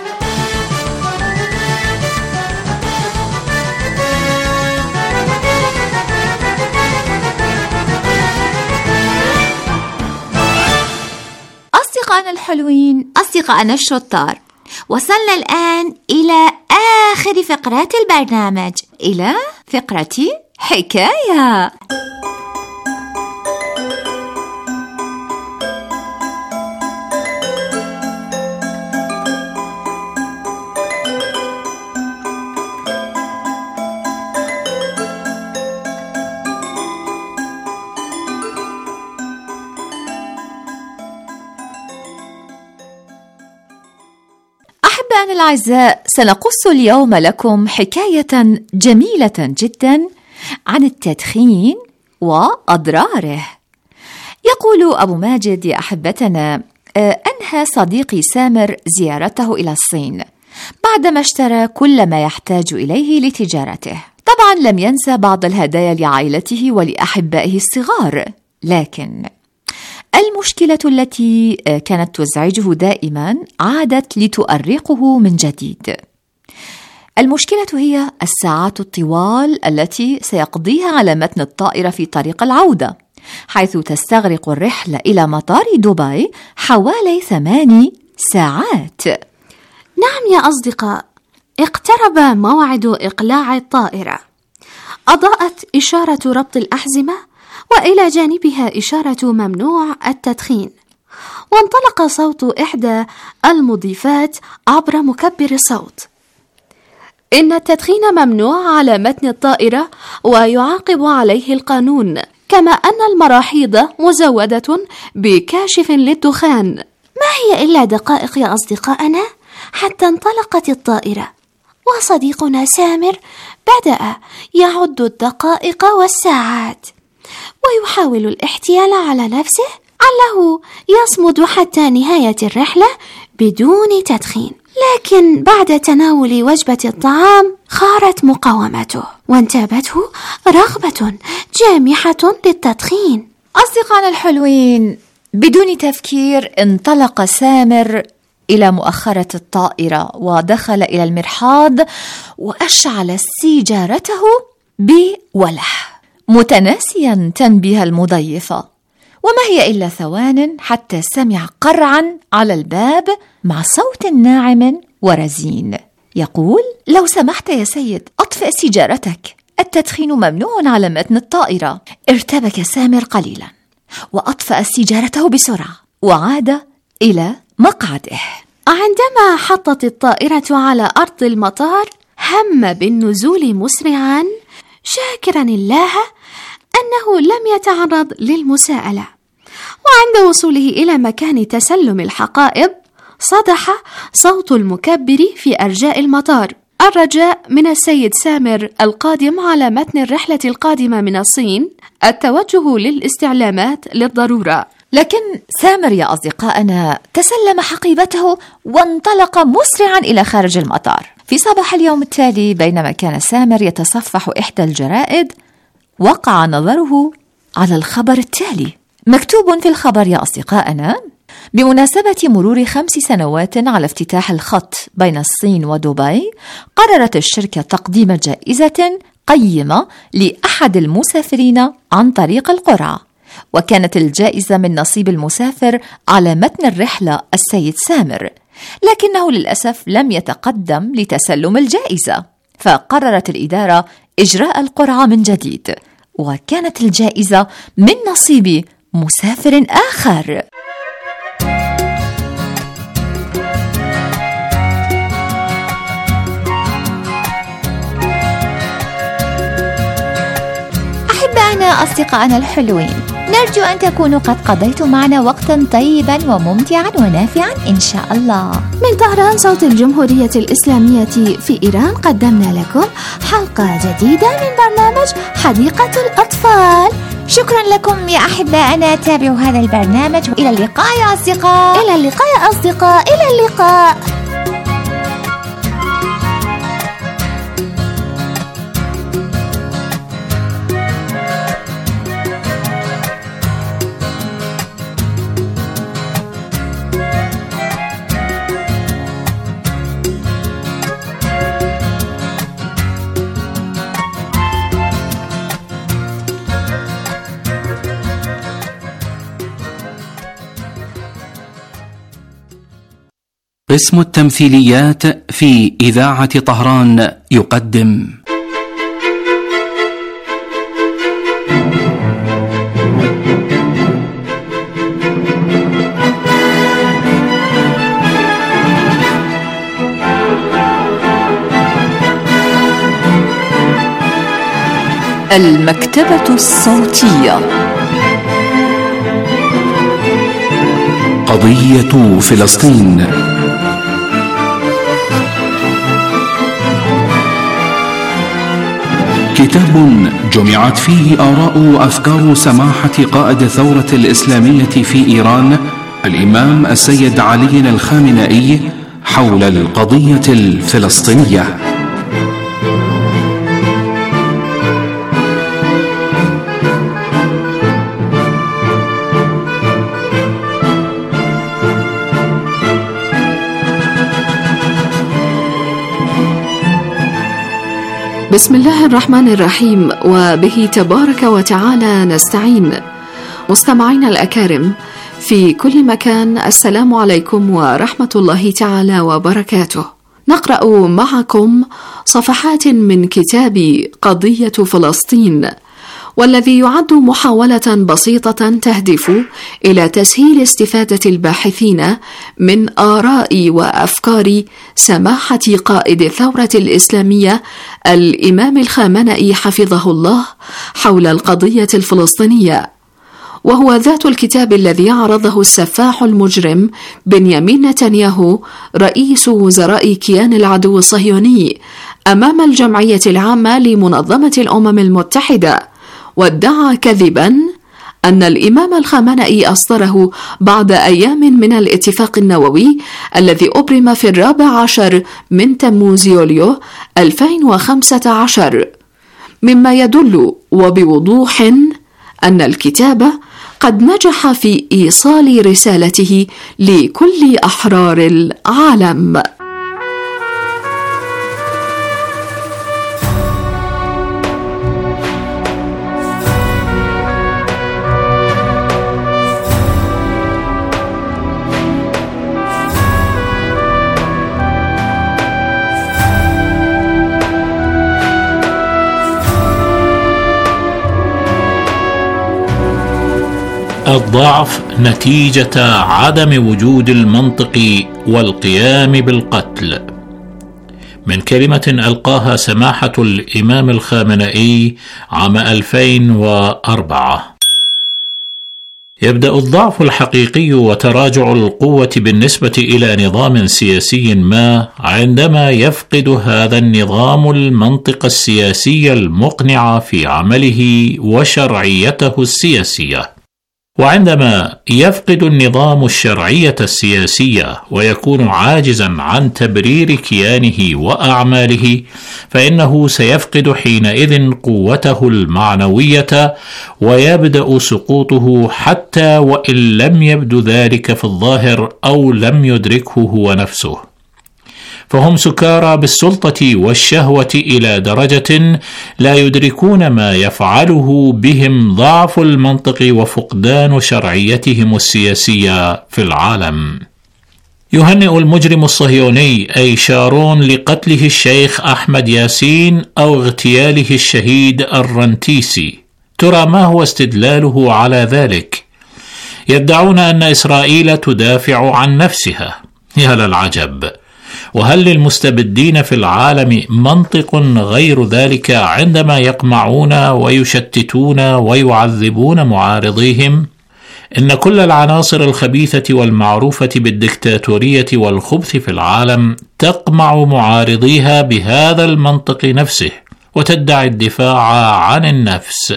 Speaker 5: أصدقائنا الحلوين، أصدقائنا الشطار، وصلنا الآن إلى آخر فقرات البرنامج، إلى فقرة حكاية. أحبائنا الأعزاء، سنقص اليوم لكم حكاية جميلة جدا عن التدخين وأضراره. يقول أبو ماجد يا أحبتنا: أنهى صديقي سامر زيارته إلى الصين بعدما اشترى كل ما يحتاج إليه لتجارته. طبعا لم ينسى بعض الهدايا لعائلته ولأحبائه الصغار، لكن المشكلة التي كانت تزعجه دائما عادت لتؤرقه من جديد. المشكلة هي الساعات الطوال التي سيقضيها على متن الطائرة في طريق العودة، حيث تستغرق الرحلة إلى مطار دبي حوالي 8 ساعات.
Speaker 4: نعم يا أصدقاء، اقترب موعد إقلاع الطائرة. أضاءت إشارة ربط الأحزمة، وإلى جانبها إشارة ممنوع التدخين، وانطلق صوت إحدى المضيفات عبر مكبر الصوت: إن التدخين ممنوع على متن الطائرة ويعاقب عليه القانون، كما أن المراحيض مزودة بكاشف للدخان. ما هي إلا دقائق يا أصدقائنا حتى انطلقت الطائرة، وصديقنا سامر بدأ يعد الدقائق والساعات ويحاول الاحتيال على نفسه علّه يصمد حتى نهاية الرحلة بدون تدخين. لكن بعد تناول وجبة الطعام خارت مقاومته، وانتابته رغبة جامحة للتدخين.
Speaker 5: أصدقائنا الحلوين، بدون تفكير انطلق سامر إلى مؤخرة الطائرة ودخل إلى المرحاض وأشعل سيجارته بولع، متناسيا تنبيه المضيفة. وما هي إلا ثوان حتى سمع قرعا على الباب مع صوت ناعم ورزين يقول: لو سمحت يا سيد، أطفئ سيجارتك، التدخين ممنوع على متن الطائرة. ارتبك سامر قليلا وأطفأ سيجارته بسرعة وعاد إلى مقعده.
Speaker 4: عندما حطت الطائرة على أرض المطار هم بالنزول مسرعا، شاكرا الله أنه لم يتعرض للمساءلة. وعند وصوله إلى مكان تسلم الحقائب صدح صوت المكبر في أرجاء المطار الرجاء من السيد سامر القادم على متن الرحلة القادمة من الصين التوجه للاستعلامات للضرورة.
Speaker 5: لكن سامر يا أصدقائنا تسلم حقيبته وانطلق مسرعا إلى خارج المطار. في صباح اليوم التالي بينما كان سامر يتصفح إحدى الجرائد، وقع نظره على الخبر التالي. مكتوب في الخبر يا أصدقائنا: بمناسبة مرور 5 سنوات على افتتاح الخط بين الصين ودبي، قررت الشركة تقديم جائزة قيمة لأحد المسافرين عن طريق القرعة، وكانت الجائزة من نصيب المسافر على متن الرحلة السيد سامر، لكنه للأسف لم يتقدم لتسلم الجائزة، فقررت الإدارة إجراء القرعة من جديد، وكانت الجائزة من نصيب مسافر آخر. أحبائنا أصدقائنا الحلوين، نرجو أن تكونوا قد قضيتم معنا وقتا طيبا وممتعا ونافعا إن شاء الله.
Speaker 4: من طهران صوت الجمهورية الإسلامية في إيران قدمنا لكم حلقة جديدة من برنامج حديقة الأطفال.
Speaker 5: شكرا لكم يا أحبائنا، تابعوا هذا البرنامج، وإلى اللقاء يا أصدقاء.
Speaker 4: إلى اللقاء يا أصدقاء، إلى اللقاء.
Speaker 12: قسم التمثيليات في إذاعة طهران يقدم
Speaker 5: المكتبة الصوتية.
Speaker 12: قضية فلسطين. كتاب جمعت فيه آراء وأفكار سماحة قائد الثورة الإسلامية في إيران الإمام السيد علي الخامنئي حول القضية الفلسطينية.
Speaker 13: بسم الله الرحمن الرحيم، وبه تبارك وتعالى نستعين. مستمعينا الأكارم في كل مكان، السلام عليكم ورحمة الله تعالى وبركاته. نقرأ معكم صفحات من كتاب قضية فلسطين، والذي يعد محاولة بسيطة تهدف إلى تسهيل استفادة الباحثين من آراء وأفكار سماحة قائد الثورة الإسلامية الإمام الخامنئي حفظه الله حول القضية الفلسطينية، وهو ذات الكتاب الذي عرضه السفاح المجرم بنيامين نتنياهو رئيس وزراء كيان العدو الصهيوني أمام الجمعية العامة لمنظمة الأمم المتحدة، وادعى كذبا أن الإمام الخامنئي أصدره بعد أيام من الاتفاق النووي الذي أبرم في 14 من تموز يوليو 2015، مما يدل وبوضوح أن الكتاب قد نجح في إيصال رسالته لكل أحرار العالم.
Speaker 14: الضعف نتيجة عدم وجود المنطق والقيام بالقتل. من كلمة ألقاها سماحة الإمام الخامنئي عام 2004. يبدأ الضعف الحقيقي وتراجع القوة بالنسبة إلى نظام سياسي ما عندما يفقد هذا النظام المنطق السياسي المقنع في عمله وشرعيته السياسية. وعندما يفقد النظام الشرعية السياسية ويكون عاجزا عن تبرير كيانه وأعماله، فإنه سيفقد حينئذ قوته المعنوية ويبدأ سقوطه، حتى وإن لم يبدو ذلك في الظاهر أو لم يدركه هو نفسه. فهم سكارى بالسلطة والشهوة إلى درجة لا يدركون ما يفعله بهم ضعف المنطق وفقدان شرعيتهم السياسية في العالم. يهنئ المجرم الصهيوني أي شارون لقتله الشيخ أحمد ياسين أو اغتياله الشهيد الرنتيسي. ترى ما هو استدلاله على ذلك؟ يدعون أن إسرائيل تدافع عن نفسها. يا للعجب! وهل للمستبدين في العالم منطق غير ذلك عندما يقمعون ويشتتون ويعذبون معارضيهم؟ إن كل العناصر الخبيثة والمعروفة بالدكتاتورية والخبث في العالم تقمع معارضيها بهذا المنطق نفسه وتدعي الدفاع عن النفس.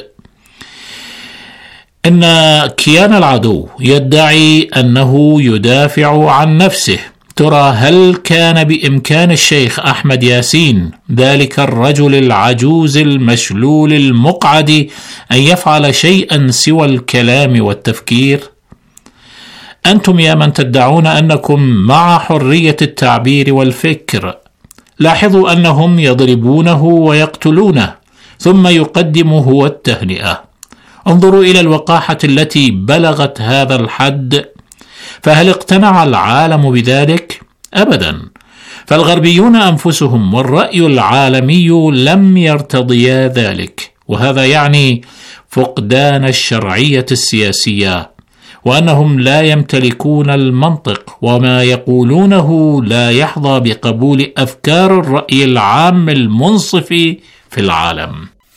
Speaker 14: إن كيان العدو يدعي أنه يدافع عن نفسه. ترى هل كان بإمكان الشيخ أحمد ياسين ذلك الرجل العجوز المشلول المقعد أن يفعل شيئا سوى الكلام والتفكير؟ أنتم يا من تدعون أنكم مع حرية التعبير والفكر، لاحظوا أنهم يضربونه ويقتلونه ثم يقدم هو التهنئة. انظروا إلى الوقاحة التي بلغت هذا الحد. فهل اقتنع العالم بذلك؟ أبدا. فالغربيون أنفسهم والرأي العالمي لم يرتضيا ذلك، وهذا يعني فقدان الشرعية السياسية، وأنهم لا يمتلكون المنطق، وما يقولونه لا يحظى بقبول أفكار الرأي العام المنصف في العالم.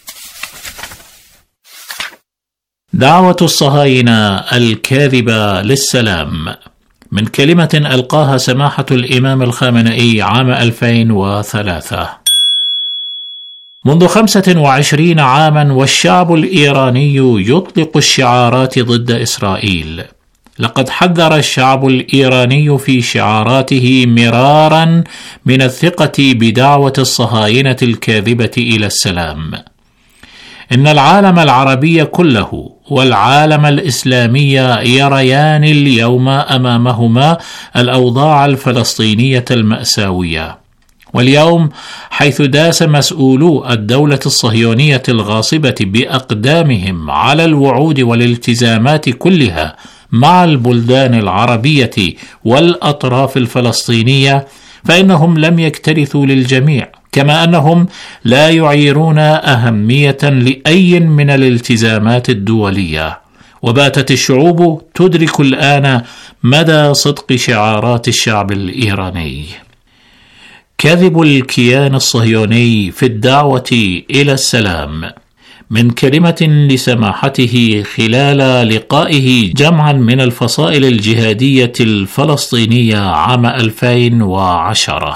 Speaker 14: دعوة الصهاينة الكاذبة للسلام. من كلمة ألقاها سماحة الإمام الخامنئي عام 2003. منذ 25 عاما والشعب الإيراني يطلق الشعارات ضد إسرائيل. لقد حذر الشعب الإيراني في شعاراته مرارا من الثقة بدعوة الصهاينة الكاذبة إلى السلام. إن العالم العربي كله والعالم الإسلامي يريان اليوم أمامهما الأوضاع الفلسطينية المأساوية. واليوم حيث داس مسؤولو الدولة الصهيونية الغاصبة بأقدامهم على الوعود والالتزامات كلها مع البلدان العربية والأطراف الفلسطينية، فإنهم لم يكترثوا للجميع، كما أنهم لا يعيرون أهمية لأي من الالتزامات الدولية. وباتت الشعوب تدرك الآن مدى صدق شعارات الشعب الإيراني. كذب الكيان الصهيوني في الدعوة إلى السلام. من كلمة لسماحته خلال لقائه جمعا من الفصائل الجهادية الفلسطينية عام 2010: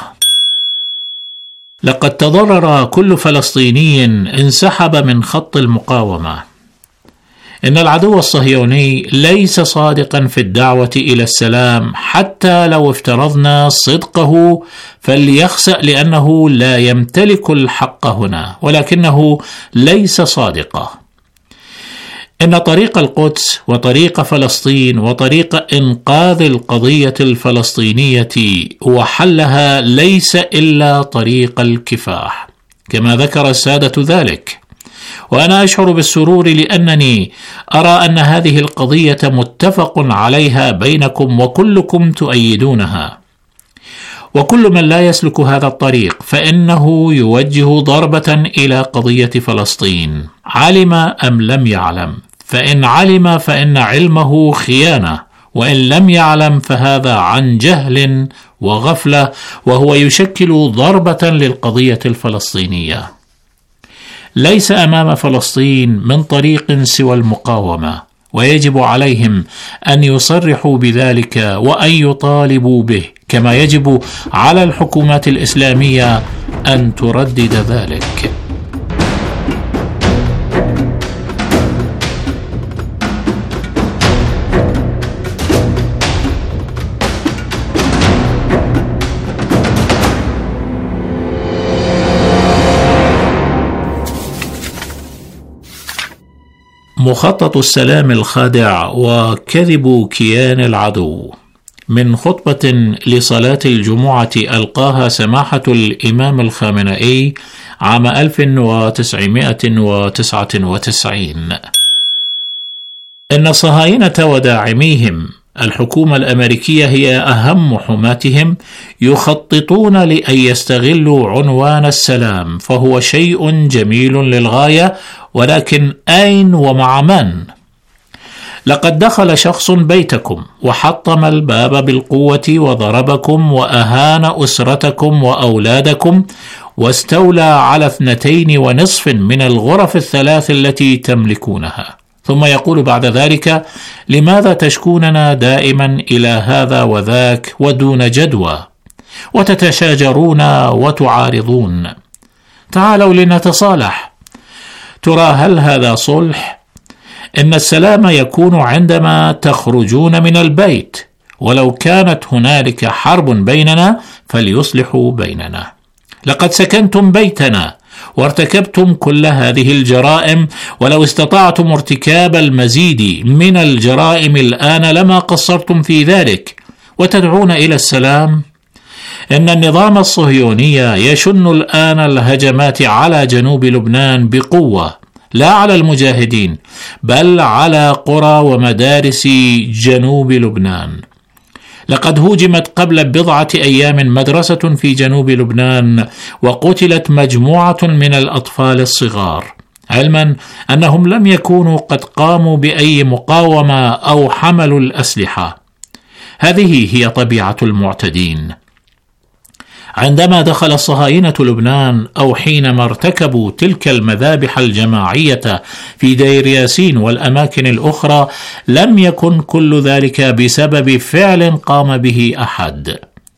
Speaker 14: لقد تضرر كل فلسطيني انسحب من خط المقاومة. إن العدو الصهيوني ليس صادقا في الدعوة إلى السلام، حتى لو افترضنا صدقه فليخسأ لأنه لا يمتلك الحق هنا، ولكنه ليس صادقا. إن طريق القدس وطريق فلسطين وطريق إنقاذ القضية الفلسطينية وحلها ليس إلا طريق الكفاح، كما ذكر السادة ذلك. وأنا أشعر بالسرور لأنني أرى أن هذه القضية متفق عليها بينكم وكلكم تؤيدونها. وكل من لا يسلك هذا الطريق فإنه يوجه ضربة إلى قضية فلسطين، علم أم لم يعلم. فإن علم فإن علمه خيانة، وإن لم يعلم فهذا عن جهل وغفلة، وهو يشكل ضربة للقضية الفلسطينية. ليس أمام فلسطين من طريق سوى المقاومة، ويجب عليهم أن يصرحوا بذلك وأن يطالبوا به، كما يجب على الحكومات الإسلامية أن تردد ذلك. مخطط السلام الخادع وكذب كيان العدو. من خطبة لصلاة الجمعة ألقاها سماحة الإمام الخامنئي عام 1999: إن الصهاينة وداعميهم الحكومة الأمريكية هي أهم حماتهم، يخططون لأن يستغلوا عنوان السلام، فهو شيء جميل للغاية، ولكن أين ومع من؟ لقد دخل شخص بيتكم وحطم الباب بالقوة وضربكم وأهان أسرتكم وأولادكم، واستولى على 2.5 من الغرف 3 التي تملكونها، ثم يقول بعد ذلك: لماذا تشكوننا دائما إلى هذا وذاك ودون جدوى، وتتشاجرون وتعارضون؟ تعالوا لنتصالح. ترى هل هذا صلح؟ إن السلام يكون عندما تخرجون من البيت، ولو كانت هنالك حرب بيننا فليصلحوا بيننا. لقد سكنتم بيتنا وارتكبتم كل هذه الجرائم، ولو استطعتم ارتكاب المزيد من الجرائم الآن لما قصرتم في ذلك، وتدعون إلى السلام. إن النظام الصهيوني يشن الآن الهجمات على جنوب لبنان بقوة، لا على المجاهدين بل على قرى ومدارس جنوب لبنان. لقد هوجمت قبل 4 أيام مدرسة في جنوب لبنان، وقتلت مجموعة من الأطفال الصغار، علما أنهم لم يكونوا قد قاموا بأي مقاومة أو حملوا الأسلحة. هذه هي طبيعة المعتدين. عندما دخل الصهاينة لبنان، أو حينما ارتكبوا تلك المذابح الجماعية في دير ياسين والأماكن الأخرى، لم يكن كل ذلك بسبب فعل قام به أحد.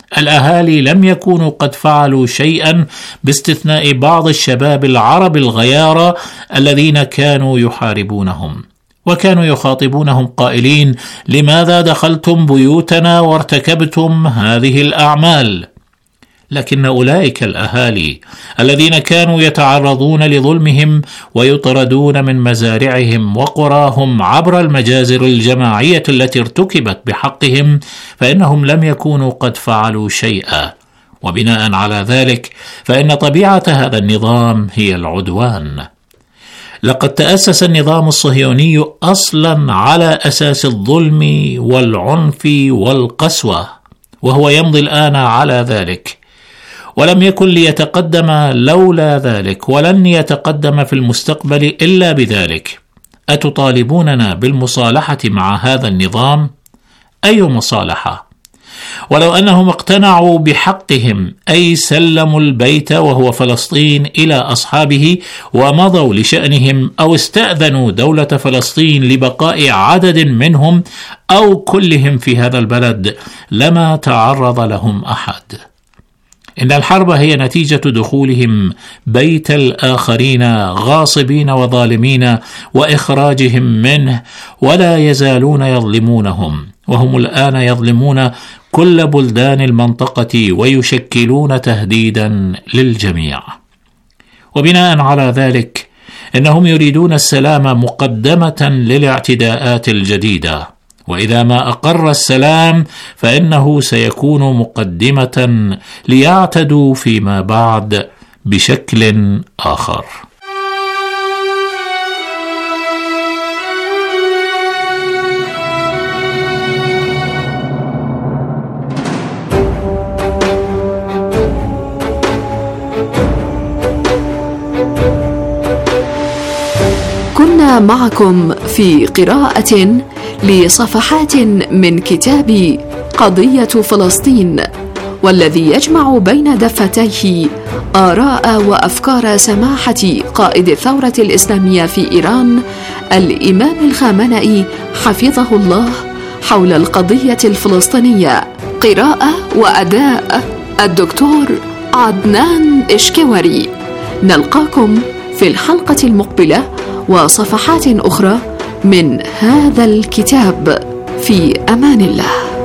Speaker 14: الأهالي لم يكونوا قد فعلوا شيئا باستثناء بعض الشباب العرب الغيارى الذين كانوا يحاربونهم، وكانوا يخاطبونهم قائلين: لماذا دخلتم بيوتنا وارتكبتم هذه الأعمال؟ لكن أولئك الأهالي الذين كانوا يتعرضون لظلمهم ويطردون من مزارعهم وقراهم عبر المجازر الجماعية التي ارتكبت بحقهم، فإنهم لم يكونوا قد فعلوا شيئا، وبناء على ذلك فإن طبيعة هذا النظام هي العدوان. لقد تأسس النظام الصهيوني أصلا على أساس الظلم والعنف والقسوة، وهو يمضي الآن على ذلك، ولم يكن ليتقدم لولا ذلك، ولن يتقدم في المستقبل إلا بذلك. أتطالبوننا بالمصالحة مع هذا النظام؟ أي مصالحة؟ ولو أنهم اقتنعوا بحقهم، أي سلموا البيت وهو فلسطين إلى أصحابه ومضوا لشأنهم، أو استأذنوا دولة فلسطين لبقاء عدد منهم أو كلهم في هذا البلد، لما تعرض لهم أحد. إن الحرب هي نتيجة دخولهم بيت الآخرين غاصبين وظالمين وإخراجهم منه، ولا يزالون يظلمونهم، وهم الآن يظلمون كل بلدان المنطقة ويشكلون تهديدا للجميع. وبناء على ذلك إنهم يريدون السلام مقدمة للاعتداءات الجديدة، وإذا ما أقر السلام فإنه سيكون مقدمة ليعتدوا فيما بعد بشكل آخر.
Speaker 13: كنا معكم في قراءة لصفحات من كتاب قضية فلسطين، والذي يجمع بين دفتيه آراء وأفكار سماحة قائد الثورة الإسلامية في إيران الإمام الخامنئي حفظه الله حول القضية الفلسطينية. قراءة وأداء الدكتور عدنان إشكوري. نلقاكم في الحلقة المقبلة وصفحات أخرى من هذا الكتاب. في أمان الله.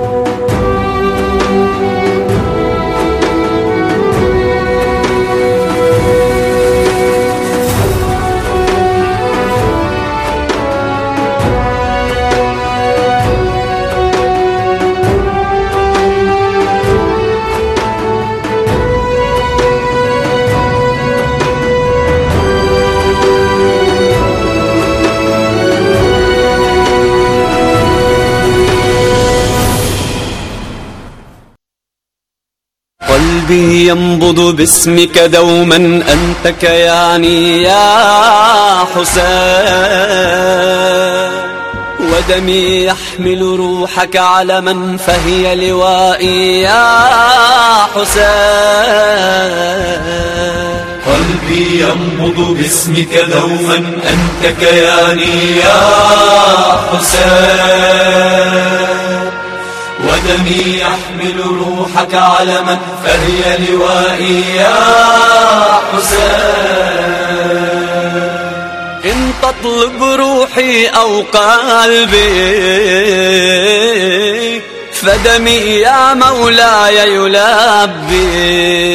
Speaker 15: قلبي ينبض باسمك دوما، أنت كياني يا حسين، ودمي يحمل روحك علما فهي لوائي يا حسين.
Speaker 16: قلبي ينبض باسمك دوما، أنت كياني يا حسين، ودمي يحمل روحك علما فهي لوائي يا حسين.
Speaker 15: إن تطلب روحي أو قلبي فدمي يا مولاي يلبي.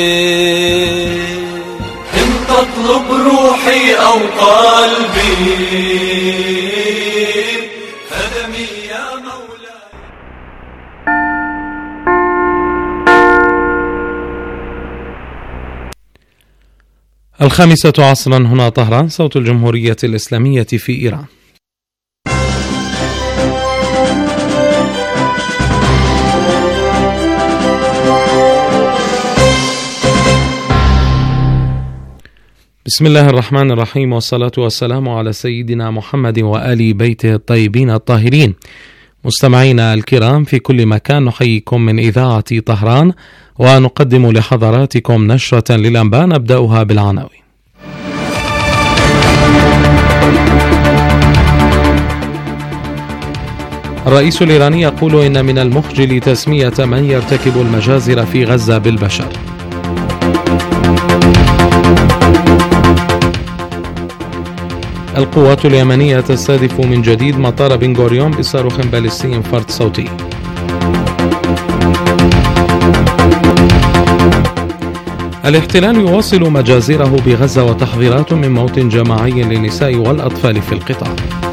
Speaker 16: إن تطلب روحي أو قلبي فدمي يا مولاي.
Speaker 2: الخامسة عصرا، هنا طهران، صوت الجمهورية الإسلامية في إيران. بسم الله الرحمن الرحيم، والصلاة والسلام على سيدنا محمد وآل بيته الطيبين الطاهرين. مستمعينا الكرام في كل مكان، نحييكم من إذاعة طهران ونقدم لحضراتكم نشرة للأنباء نبدأها بالعناوين. الرئيس الإيراني يقول إن من المخجل تسمية من يرتكب المجازر في غزة بالبشر. القوات اليمنية تستهدف من جديد مطار بن غوريون بصاروخ باليستي فرد صوتي. الاحتلال يواصل مجازره بغزة وتحذيرات من موت جماعي للنساء والأطفال في القطاع.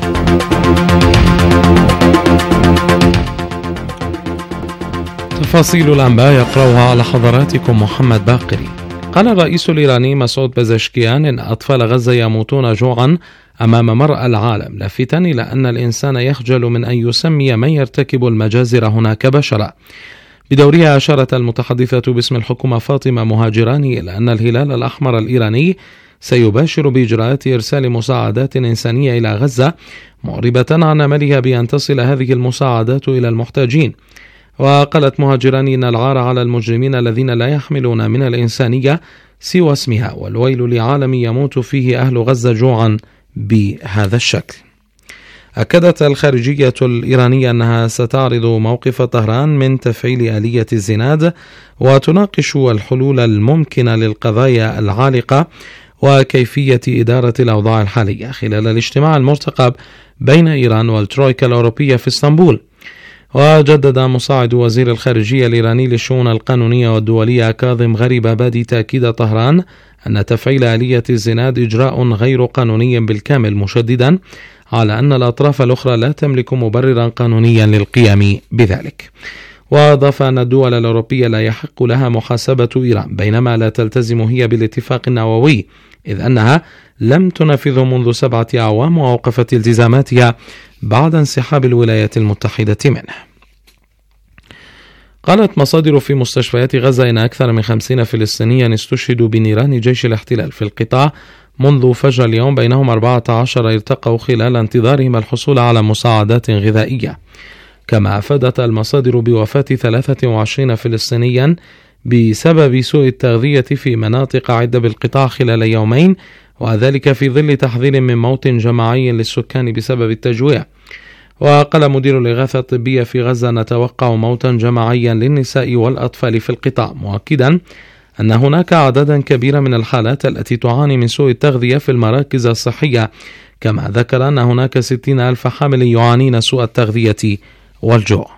Speaker 2: تفاصيل الأنباء يقرأها على حضراتكم محمد باقري. قال الرئيس الإيراني مسعود بزشكيان إن أطفال غزة يموتون جوعا أمام مرأى العالم، لافتا إلى أن الإنسان يخجل من أن يسمي من يرتكب المجازر هناك بشرا. بدورها أشارت المتحدثة باسم الحكومة فاطمة مهاجراني إلى أن الهلال الأحمر الإيراني سيباشر بإجراءات إرسال مساعدات إنسانية إلى غزة، معربة عن أملها بأن تصل هذه المساعدات إلى المحتاجين. وقالت مهاجراني إن العار على المجرمين الذين لا يحملون من الإنسانية سوى اسمها، والويل لعالم يموت فيه أهل غزة جوعا بهذا الشكل. أكدت الخارجية الإيرانية أنها ستعرض موقف طهران من تفعيل آلية الزناد، وتناقش الحلول الممكنة للقضايا العالقة وكيفية إدارة الأوضاع الحالية خلال الاجتماع المرتقب بين إيران والترويكا الأوروبية في اسطنبول. وجدد مساعد وزير الخارجية الإيراني للشؤون القانونية والدولية كاظم غريبابادي تأكيد طهران أن تفعيل آلية الزناد إجراء غير قانوني بالكامل، مشددا على أن الأطراف الأخرى لا تملك مبررا قانونيا للقيام بذلك. وأضاف أن الدول الأوروبية لا يحق لها محاسبة إيران بينما لا تلتزم هي بالاتفاق النووي، إذ أنها لم تنفذه منذ 7 أعوام وأوقفت التزاماتها بعد انسحاب الولايات المتحدة منه. قالت مصادر في مستشفيات غزة إن أكثر من 50 فلسطينيا استشهدوا بنيران جيش الاحتلال في القطاع منذ فجر اليوم، بينهم 14 ارتقوا خلال انتظارهم الحصول على مساعدات غذائية. كما أفادت المصادر بوفاة 23 فلسطينيا بسبب سوء التغذية في مناطق عدة بالقطاع خلال يومين، وذلك في ظل تحذير من موت جماعي للسكان بسبب التجويع. وقال مدير الإغاثة الطبية في غزة: نتوقع موتا جماعيا للنساء والأطفال في القطاع، مؤكدا أن هناك عددا كبيرا من الحالات التي تعاني من سوء التغذية في المراكز الصحية. كما ذكر أن هناك 60,000 حامل يعانين سوء التغذية والجوع.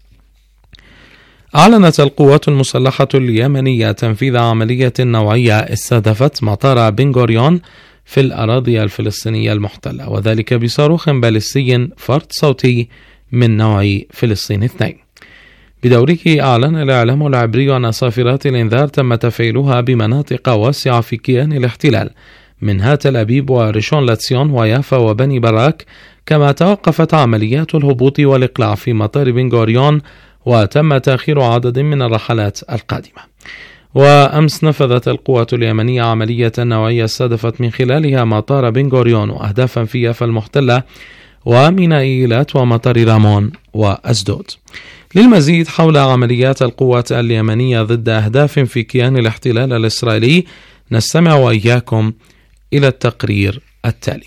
Speaker 2: أعلنت القوات المسلحة اليمنية تنفيذ عملية نوعية استهدفت مطار بن غوريون في الأراضي الفلسطينية المحتلة، وذلك بصاروخ باليستي فرد صوتي من نوع فلسطين 2. بدوره أعلن الإعلام العبري أن صافرات الإنذار تم تفعيلها بمناطق واسعة في كيان الاحتلال منها تل أبيب وريشون لاتسيون ويافا وبني براك، كما توقفت عمليات الهبوط والإقلاع في مطار بن غوريون وتم تأخير عدد من الرحلات القادمة. وأمس نفذت القوات اليمنية عملية نوعية استهدفت من خلالها مطار بن غوريون وأهدافا في يافا المحتلة وميناء إيلات ومطار رامون وأسدود. للمزيد حول عمليات القوات اليمنية ضد أهداف في كيان الاحتلال الإسرائيلي نستمع وإياكم إلى التقرير التالي.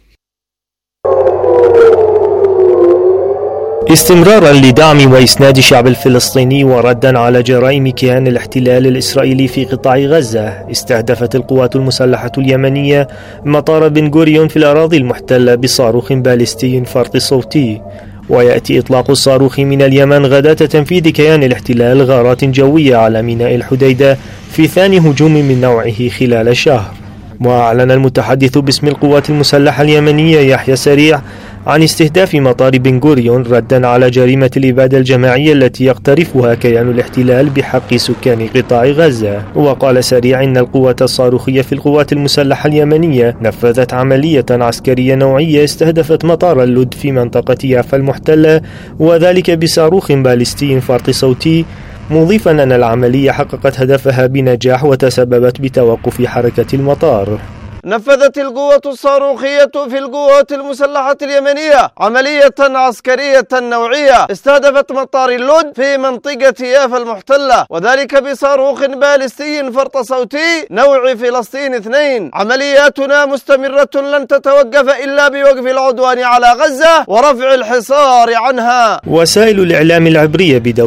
Speaker 17: استمرارا لدعم وإسناد الشعب الفلسطيني وردا على جرائم كيان الاحتلال الإسرائيلي في قطاع غزة، استهدفت القوات المسلحة اليمنية مطار بن غوريون في الأراضي المحتلة بصاروخ باليستي فرط صوتي. ويأتي إطلاق الصاروخ من اليمن غداة تنفيذ كيان الاحتلال غارات جوية على ميناء الحديدة في ثاني هجوم من نوعه خلال الشهر. وأعلن المتحدث باسم القوات المسلحة اليمنية يحيى سريع عن استهداف مطار بن غوريون ردا على جريمة الإبادة الجماعية التي يقترفها كيان الاحتلال بحق سكان قطاع غزة. وقال سريع إن القوة الصاروخية في القوات المسلحة اليمنية نفذت عملية عسكرية نوعية استهدفت مطار اللد في منطقة يافا المحتلة، وذلك بصاروخ باليستي فرط صوتي، مضيفا أن العملية حققت هدفها بنجاح وتسببت بتوقف حركة المطار.
Speaker 18: نفذت القوة الصاروخية في القوات المسلحة اليمنية عملية عسكرية نوعية استهدفت مطار اللد في منطقة يافا المحتلة، وذلك بصاروخ باليستي فرط صوتي نوع فلسطين 2. عملياتنا مستمرة لن تتوقف إلا بوقف العدوان على غزة ورفع الحصار عنها.
Speaker 17: وسائل الإعلام العبرية